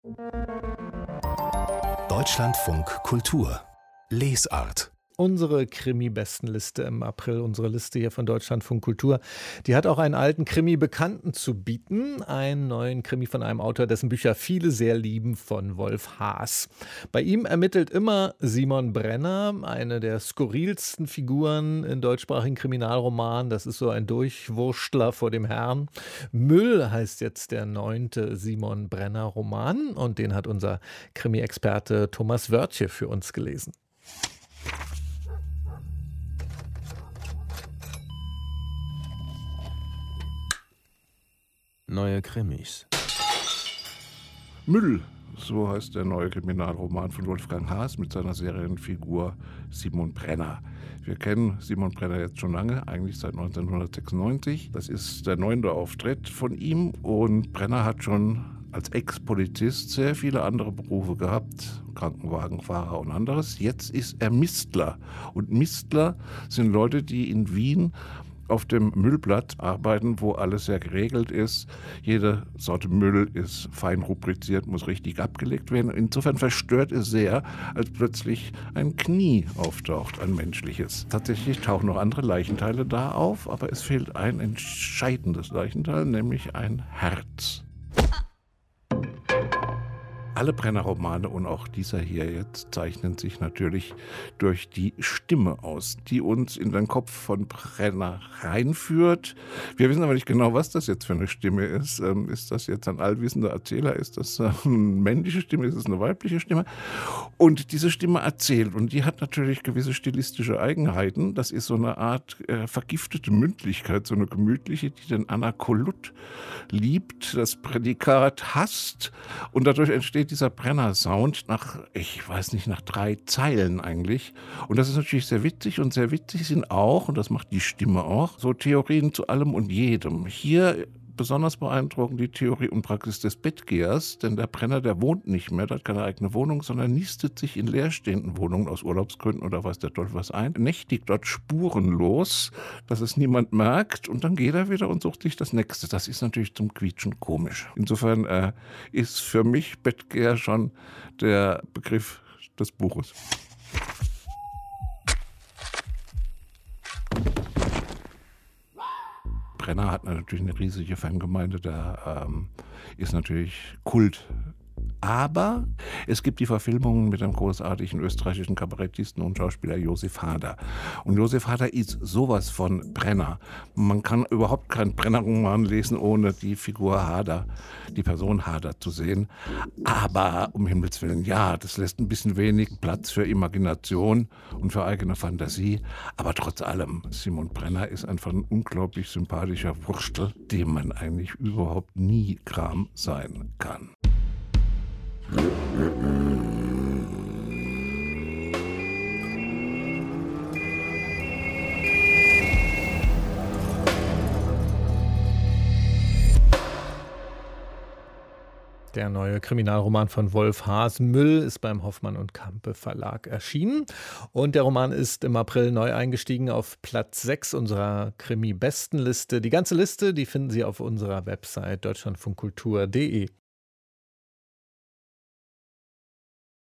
Deutschlandfunk Kultur Lesart. Unsere Krimi-Bestenliste im April, unsere Liste hier von Deutschlandfunk Kultur, die hat auch einen alten Krimi-Bekannten zu bieten. Einen neuen Krimi von einem Autor, dessen Bücher viele sehr lieben, von Wolf Haas. Bei ihm ermittelt immer Simon Brenner, eine der skurrilsten Figuren in deutschsprachigen Kriminalromanen. Das ist so ein Durchwurstler vor dem Herrn. Müll heißt jetzt der 9. Simon Brenner-Roman und den hat unser Krimi-Experte Thomas Wörtje für uns gelesen. Neue Krimis. Müll, so heißt der neue Kriminalroman von Wolfgang Haas mit seiner Serienfigur Simon Brenner. Wir kennen Simon Brenner jetzt schon lange, eigentlich seit 1996. Das ist der 9. Auftritt von ihm und Brenner hat schon als Ex-Polizist sehr viele andere Berufe gehabt, Krankenwagenfahrer und anderes. Jetzt ist er Mistler und Mistler sind Leute, die in Wien auf dem Müllblatt arbeiten, wo alles sehr geregelt ist. Jede Sorte Müll ist fein rubriziert, muss richtig abgelegt werden. Insofern verstört es sehr, als plötzlich ein Knie auftaucht, ein menschliches. Tatsächlich tauchen noch andere Leichenteile da auf, aber es fehlt ein entscheidendes Leichenteil, nämlich ein Herz. Alle Brenner-Romane und auch dieser hier jetzt zeichnen sich natürlich durch die Stimme aus, die uns in den Kopf von Brenner reinführt. Wir wissen aber nicht genau, was das jetzt für eine Stimme ist. Ist das jetzt ein allwissender Erzähler? Ist das eine männliche Stimme? Ist es eine weibliche Stimme? Und diese Stimme erzählt und die hat natürlich gewisse stilistische Eigenheiten. Das ist so eine Art vergiftete Mündlichkeit, so eine gemütliche, die den Anakolut liebt, das Prädikat hasst und dadurch entsteht dieser Brenner-Sound nach 3 Zeilen eigentlich. Und das ist natürlich sehr witzig und sehr witzig sind auch, und das macht die Stimme auch, so Theorien zu allem und jedem. Hier besonders beeindruckend die Theorie und Praxis des Bettgehers, denn der Brenner, der wohnt nicht mehr, der hat keine eigene Wohnung, sondern nistet sich in leerstehenden Wohnungen aus Urlaubsgründen oder weiß der Teufel was ein, nächtigt dort spurenlos, dass es niemand merkt und dann geht er wieder und sucht sich das Nächste. Das ist natürlich zum Quietschen komisch. Insofern ist für mich Bettgeher schon der Begriff des Buches. Brenner hat natürlich eine riesige Fangemeinde, der ist natürlich Kult. Aber es gibt die Verfilmungen mit dem großartigen österreichischen Kabarettisten und Schauspieler Josef Hader. Und Josef Hader ist sowas von Brenner. Man kann überhaupt keinen Brenner-Roman lesen, ohne die Figur Hader, die Person Hader zu sehen. Aber um Himmels Willen, ja, das lässt ein bisschen wenig Platz für Imagination und für eigene Fantasie. Aber trotz allem, Simon Brenner ist einfach ein unglaublich sympathischer Wurstel, dem man eigentlich überhaupt nie gram sein kann. Der neue Kriminalroman von Wolf Haas, Müll, ist beim Hoffmann und Campe Verlag erschienen. Und der Roman ist im April neu eingestiegen auf Platz 6 unserer Krimi-Bestenliste. Die ganze Liste, die finden Sie auf unserer Website deutschlandfunkkultur.de.